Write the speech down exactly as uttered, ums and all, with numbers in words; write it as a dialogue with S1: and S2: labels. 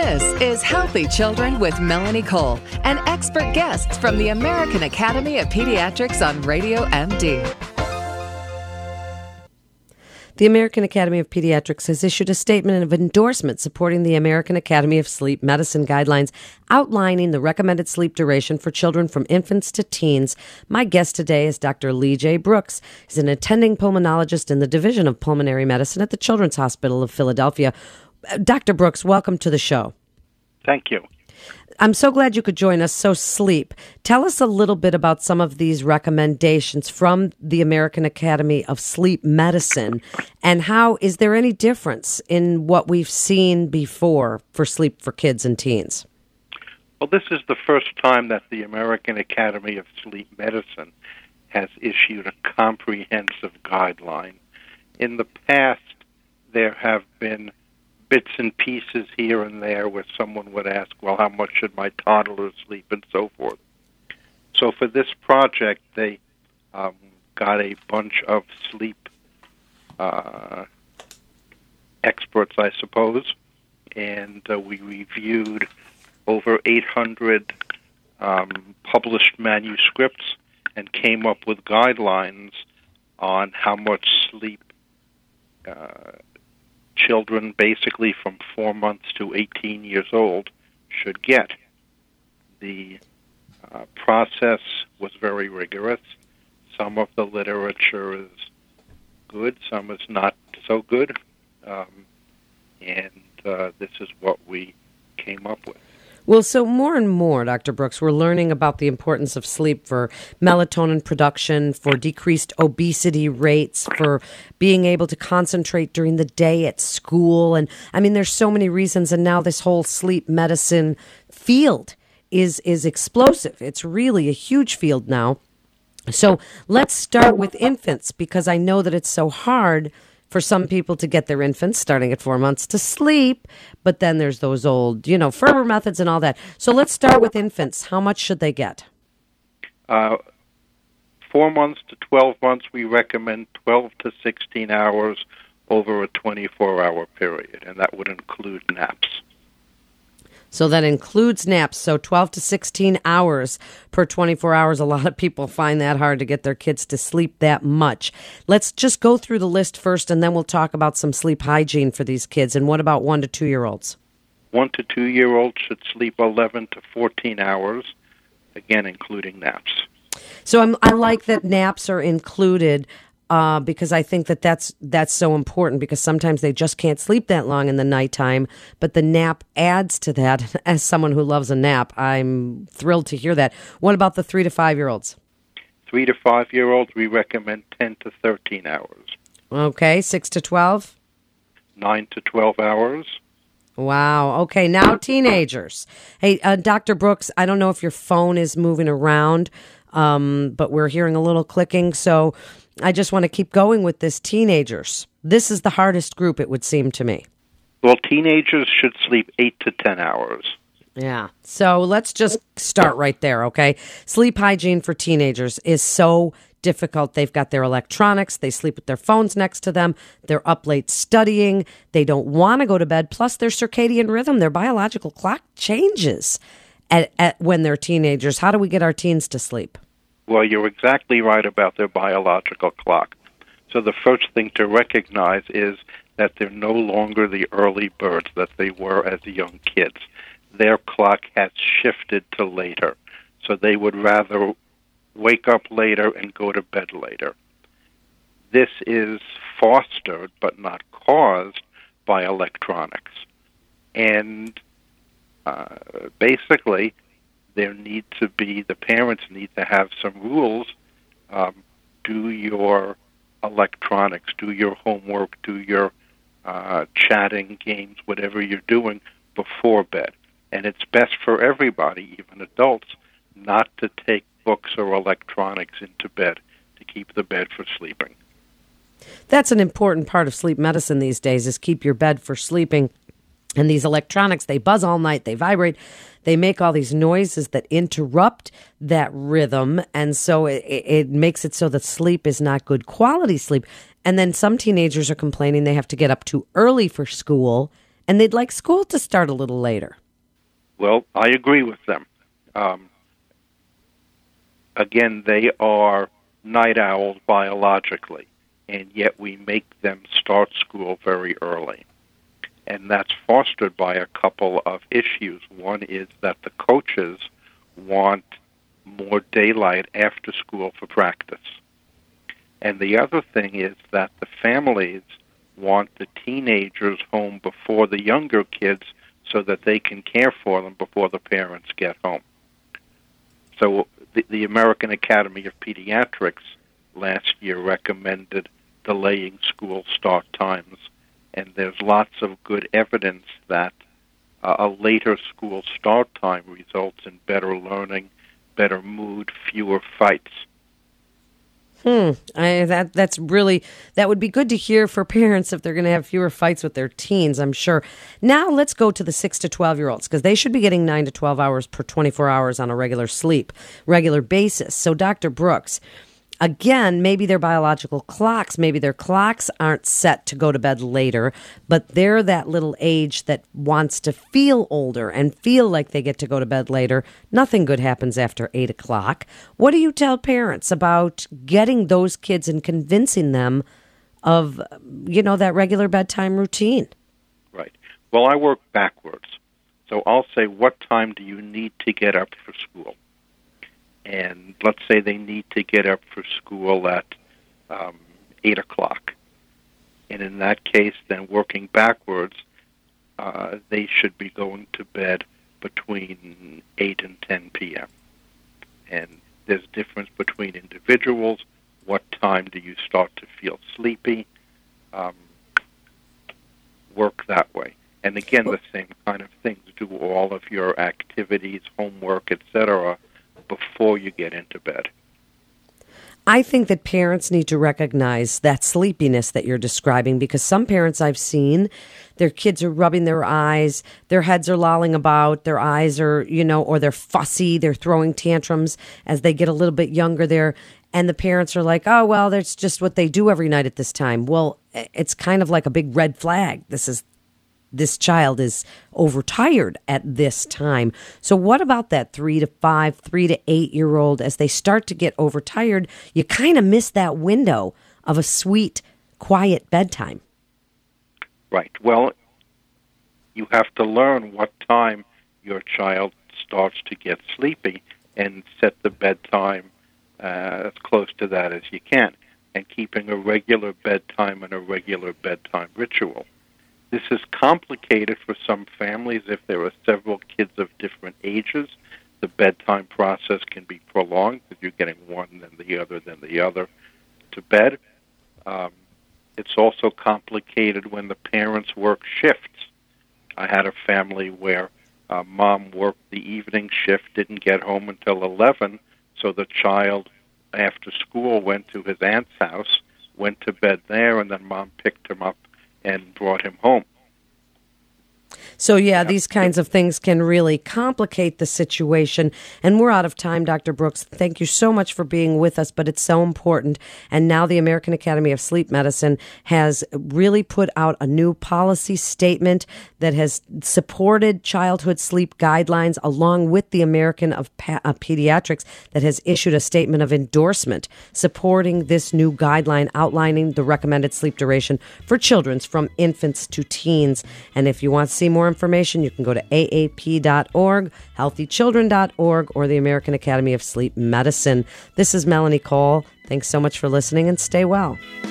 S1: This is Healthy Children with Melanie Cole and expert guests from the American Academy of Pediatrics on Radio M D.
S2: The American Academy of Pediatrics has issued a statement of endorsement supporting the American Academy of Sleep Medicine guidelines outlining the recommended sleep duration for children from infants to teens. My guest today is Doctor Lee J. Brooks. He's an attending pulmonologist in the Division of Pulmonary Medicine at the Children's Hospital of Philadelphia. Doctor Brooks, welcome to the show.
S3: Thank you.
S2: I'm so glad you could join us. So sleep. Tell us a little bit about some of these recommendations from the American Academy of Sleep Medicine, and how is there any difference in what we've seen before for sleep for kids and teens?
S3: Well, this is the first time that the American Academy of Sleep Medicine has issued a comprehensive guideline. In the past, there have been bits and pieces here and there where someone would ask, well, how much should my toddler sleep, and so forth. So for this project, they um, got a bunch of sleep uh, experts, I suppose, and uh, we reviewed over eight hundred um, published manuscripts and came up with guidelines on how much sleep uh, children basically from four months to eighteen years old should get. The uh, process was very rigorous. Some of the literature is good, some is not so good, um, and uh, this is what we came up with.
S2: Well, so more and more, Doctor Brooks, we're learning about the importance of sleep for melatonin production, for decreased obesity rates, for being able to concentrate during the day at school. And I mean, there's so many reasons. And now this whole sleep medicine field is, is explosive. It's really a huge field now. So let's start with infants, because I know that it's so hard for some people to get their infants starting at four months to sleep, but then there's those old, you know, Ferber methods and all that. So let's start with infants. How much should they get?
S3: Uh, four months to twelve months, we recommend twelve to sixteen hours over a twenty-four hour period, and that would include naps.
S2: So that includes naps. So twelve to sixteen hours per twenty-four hours. A lot of people find that hard to get their kids to sleep that much. Let's just go through the list first, and then we'll talk about some sleep hygiene for these kids. And what about one to two-year-olds?
S3: One to two-year-olds should sleep eleven to fourteen hours, again, including naps.
S2: So I'm, I like that naps are included. Uh, because I think that that's, that's so important, because sometimes they just can't sleep that long in the nighttime, but the nap adds to that. As someone who loves a nap, I'm thrilled to hear that. What about the three to five-year-olds?
S3: Three to five-year-olds, we recommend ten to thirteen hours.
S2: Okay, six to twelve?
S3: Nine to twelve hours.
S2: Wow. Okay, now teenagers. Hey, uh, Doctor Brooks, I don't know if your phone is moving around, um, but we're hearing a little clicking, so I just want to keep going with this. Teenagers. This is the hardest group, it would seem to me.
S3: Well, teenagers should sleep eight to ten hours.
S2: Yeah. So let's just start right there, okay? Sleep hygiene for teenagers is so difficult. They've got their electronics. They sleep with their phones next to them. They're up late studying. They don't want to go to bed. Plus, their circadian rhythm, their biological clock changes at, at when they're teenagers. How do we get our teens to sleep?
S3: Well, you're exactly right about their biological clock. So the first thing to recognize is that they're no longer the early birds that they were as young kids. Their clock has shifted to later. So they would rather wake up later and go to bed later. This is fostered but not caused by electronics. And uh, basically, there need to be, the parents need to have some rules. Um, do your electronics, do your homework, do your uh, chatting games, whatever you're doing before bed. And it's best for everybody, even adults, not to take books or electronics into bed to keep the bed for sleeping.
S2: That's an important part of sleep medicine these days, is keep your bed for sleeping. And these electronics, they buzz all night, they vibrate, they make all these noises that interrupt that rhythm. And so it, it makes it so that sleep is not good quality sleep. And then some teenagers are complaining they have to get up too early for school and they'd like school to start a little later.
S3: Well, I agree with them. Um, again, they are night owls biologically, and yet we make them start school very early. And that's fostered by a couple of issues. One is that the coaches want more daylight after school for practice. And the other thing is that the families want the teenagers home before the younger kids so that they can care for them before the parents get home. So the, the American Academy of Pediatrics last year recommended delaying school start times, and there's lots of good evidence that uh, a later school start time results in better learning, better mood, fewer fights.
S2: Hmm. I, that that's really that would be good to hear for parents if they're going to have fewer fights with their teens, I'm sure. Now let's go to the six to twelve year olds, because they should be getting nine to twelve hours per twenty-four hours on a regular sleep, regular basis. So Doctor Brooks, again, maybe their biological clocks, maybe their clocks aren't set to go to bed later, but they're that little age that wants to feel older and feel like they get to go to bed later. Nothing good happens after eight o'clock. What do you tell parents about getting those kids and convincing them of, you know, that regular bedtime routine?
S3: Right. Well, I work backwards. So I'll say, what time do you need to get up for school? And let's say they need to get up for school at um, eight o'clock. And in that case, then working backwards, uh, they should be going to bed between eight and ten p.m. And there's a difference between individuals. What time do you start to feel sleepy? Um, work that way. And again, the same kind of things. Do all of your activities, homework, et cetera, before you get into bed.
S2: I think that parents need to recognize that sleepiness that you're describing, because some parents I've seen, their kids are rubbing their eyes, their heads are lolling about, their eyes are, you know, or they're fussy, they're throwing tantrums as they get a little bit younger there. And the parents are like, oh, well, that's just what they do every night at this time. Well, it's kind of like a big red flag. This is This child is overtired at this time. So what about that three to five, three to eight year old? As they start to get overtired, you kind of miss that window of a sweet, quiet bedtime.
S3: Right. Well, you have to learn what time your child starts to get sleepy and set the bedtime uh, as close to that as you can, and keeping a regular bedtime and a regular bedtime ritual. This is complicated for some families if there are several kids of different ages. The bedtime process can be prolonged if you're getting one, then the other, then the other to bed. Um, it's also complicated when the parents work shifts. I had a family where uh, mom worked the evening shift, didn't get home until eleven, so the child after school went to his aunt's house, went to bed there, and then mom picked him up and brought him home.
S2: So, yeah, these kinds of things can really complicate the situation. And we're out of time, Doctor Brooks. Thank you so much for being with us, but it's so important. And now the American Academy of Sleep Medicine has really put out a new policy statement that has supported childhood sleep guidelines, along with the American of pa- uh, Pediatrics that has issued a statement of endorsement supporting this new guideline outlining the recommended sleep duration for children from infants to teens. And if you want to see more information, you can go to A A P dot org, healthy children dot org, or the American Academy of Sleep Medicine. This is Melanie Cole. Thanks so much for listening, and stay well.